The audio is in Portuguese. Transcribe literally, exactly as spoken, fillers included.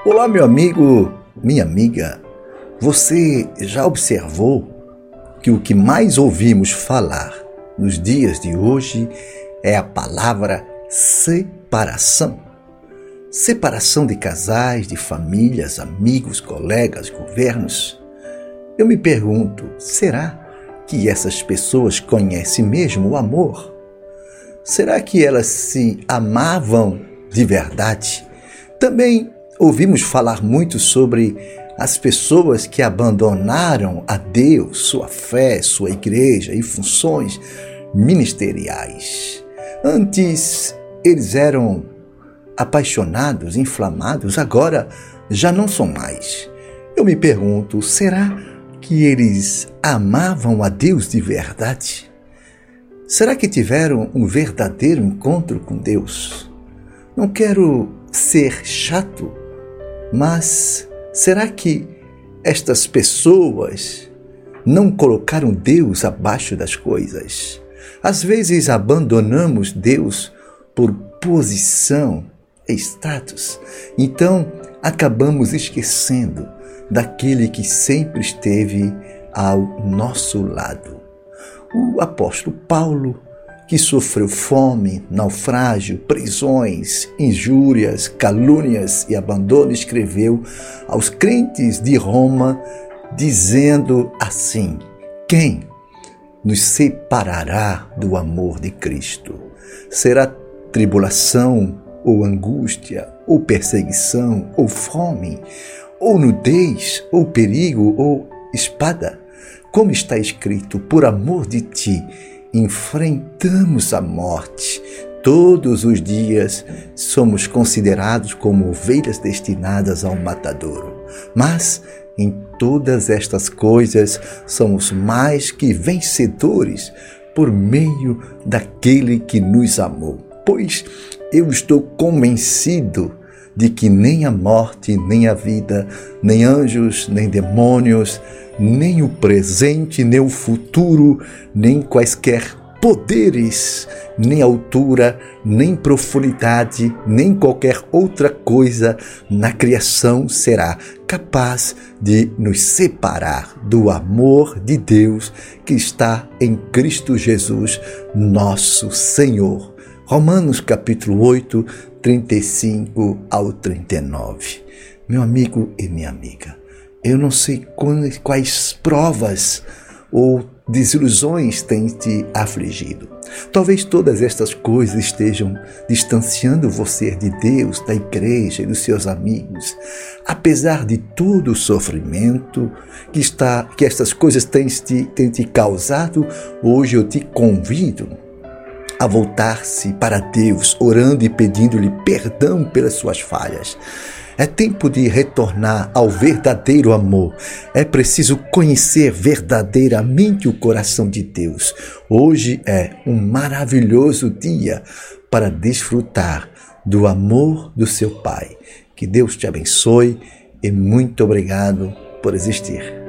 Olá, meu amigo, minha amiga. Você já observou que o que mais ouvimos falar nos dias de hoje é a palavra separação? Separação de casais, de famílias, amigos, colegas, governos. Eu me pergunto, será que essas pessoas conhecem mesmo o amor? Será que elas se amavam de verdade? Também ouvimos falar muito sobre as pessoas que abandonaram a Deus, sua fé, sua igreja e funções ministeriais. Antes eles eram apaixonados, inflamados, agora já não são mais. Eu me pergunto, será que eles amavam a Deus de verdade? Será que tiveram um verdadeiro encontro com Deus? Não quero ser chato, mas será que estas pessoas não colocaram Deus abaixo das coisas? Às vezes abandonamos Deus por posição e status, então acabamos esquecendo daquele que sempre esteve ao nosso lado. O apóstolo Paulo, que sofreu fome, naufrágio, prisões, injúrias, calúnias e abandono, escreveu aos crentes de Roma, dizendo assim: quem nos separará do amor de Cristo? Será tribulação, ou angústia, ou perseguição, ou fome, ou nudez, ou perigo, ou espada? Como está escrito, por amor de ti, enfrentamos a morte. Todos os dias somos considerados como ovelhas destinadas ao matadouro. Mas em todas estas coisas somos mais que vencedores por meio daquele que nos amou. Pois eu estou convencido de que nem a morte, nem a vida, nem anjos, nem demônios, nem o presente, nem o futuro, nem quaisquer poderes, nem altura, nem profundidade, nem qualquer outra coisa na criação será capaz de nos separar do amor de Deus que está em Cristo Jesus, nosso Senhor. Romanos capítulo oito, trinta e cinco ao trinta e nove. Meu amigo e minha amiga, eu não sei quais, quais provas ou desilusões têm te afligido. Talvez todas estas coisas estejam distanciando você de Deus, da igreja e dos seus amigos. Apesar de todo o sofrimento que, está, que estas coisas têm te, têm te causado, hoje eu te convido a voltar-se para Deus, orando e pedindo-lhe perdão pelas suas falhas. É tempo de retornar ao verdadeiro amor. É preciso conhecer verdadeiramente o coração de Deus. Hoje é um maravilhoso dia para desfrutar do amor do seu Pai. Que Deus te abençoe e muito obrigado por existir.